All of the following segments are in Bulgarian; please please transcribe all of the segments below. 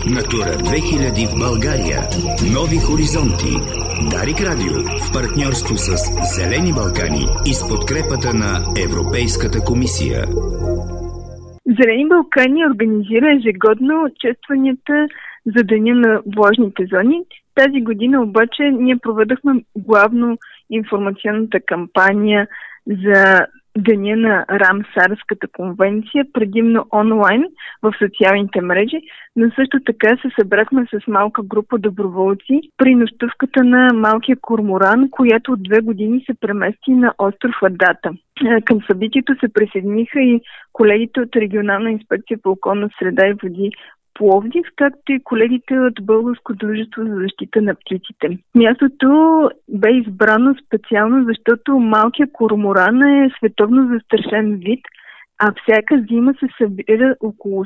Натура 2000 в България. Нови хоризонти. Дарик Радио в партньорство с Зелени Балкани и с подкрепата на Европейската комисия. Зелени Балкани организира ежегодно честванията за Деня на влажните зони. Тази година обаче ние проведохме главно информационната кампания за Деня на Рамсарската конвенция, предимно онлайн в социалните мрежи, но също така се събрахме с малка група доброволци при нощувката на малкия корморан, която от 2 години се премести на остров Адата. Към събитието се присъединиха и колегите от Регионална инспекция по околна среда и води Пловдив, както и колегите от Българско дружество за защита на птиците. Мястото бе избрано специално, защото малкият корморан е световно застрашен вид, а всяка зима се събира около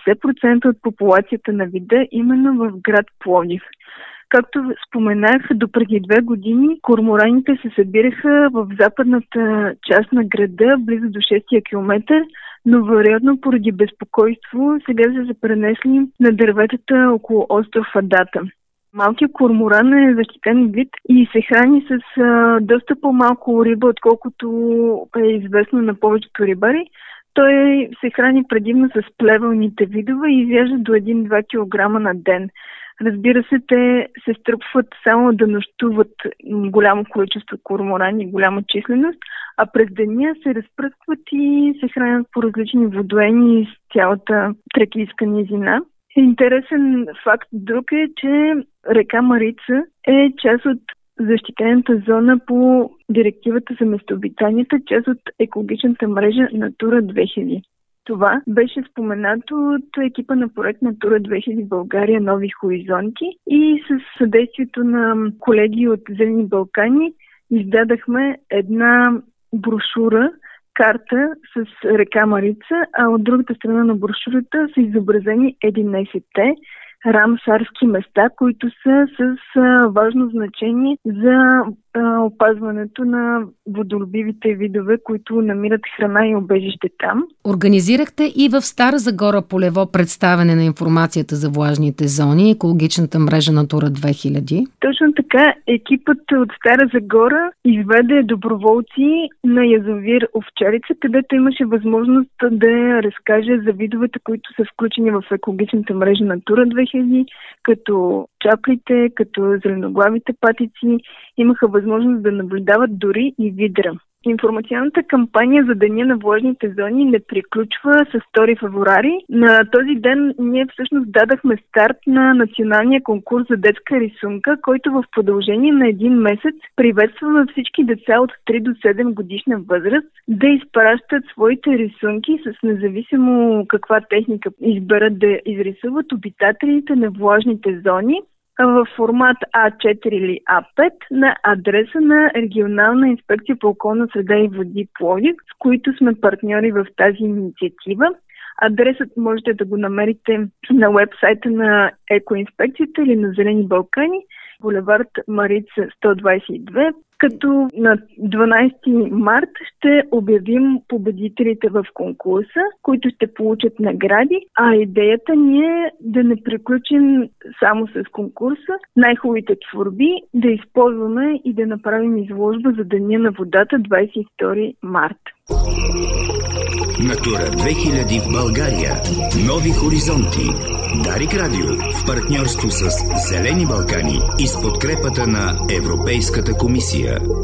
80% от популацията на вида именно в град Пловдив. Както споменах, допреди 2 години кормораните се събираха в западната част на града, близо до 6-я километър, но вероятно поради безпокойство сега са се пренесли на дърветата около остров Адата. Малкият корморан е защитен вид и се храни с доста по-малко риба, отколкото е известно на повечето рибари. Той се храни предимно с плевелните видове и изяжда до 1-2 кг на ден. Разбира се, те се стръпват само да нощуват голямо количество корморани, голяма численост, а през деня се разпръскват и се хранят по различни водоеми с цялата тракийска низина. Интересен факт друг е, че река Марица е част от защитената зона по директивата за местообитанията, част от екологичната мрежа Натура 2000. Това беше споменато от екипа на проект Натура 2000 България Нови хоризонти и с съдействието на колеги от Зелени Балкани издадахме една брошура, карта с река Марица, а от другата страна на брошурата са изобразени 11-те рамсарски места, които са с важно значение за опазването на водолюбивите видове, които намират храна и убежище там. Организирахте и в Стара Загора полево представяне на информацията за влажните зони, екологичната мрежа Натура 2000. Точно така, екипът от Стара Загора изведе доброволци на язовир Овчарица, където имаше възможност да разкаже за видовете, които са включени в екологичната мрежа Натура 2000, като чаплите, като зеленоглавите патици, имаха възможност да наблюдават дори и видра. Информационната кампания за Деня на влажните зони не приключва с 2 февруари. На този ден ние всъщност дадахме старт на националния конкурс за детска рисунка, който в продължение на 1 месец приветства всички деца от 3 до 7 годишна възраст да изпращат своите рисунки с независимо каква техника изберат да изрисуват обитателите на влажните зони в формат А4 или А5 на адреса на Регионална инспекция по околна среда и води Пловдив, с които сме партньори в тази инициатива. Адресът можете да го намерите на уебсайта на Екоинспекцията или на Зелени Балкани, булевард Марица 122, като на 12 март ще обявим победителите в конкурса, които ще получат награди, а идеята ни е да не приключим само с конкурса, най-хубавите творби да използваме и да направим изложба за Деня на водата 22 март. Натура 2000 в България. Нови хоризонти. Дарик Радио в партньорство с Зелени Балкани и с подкрепата на Европейската комисия.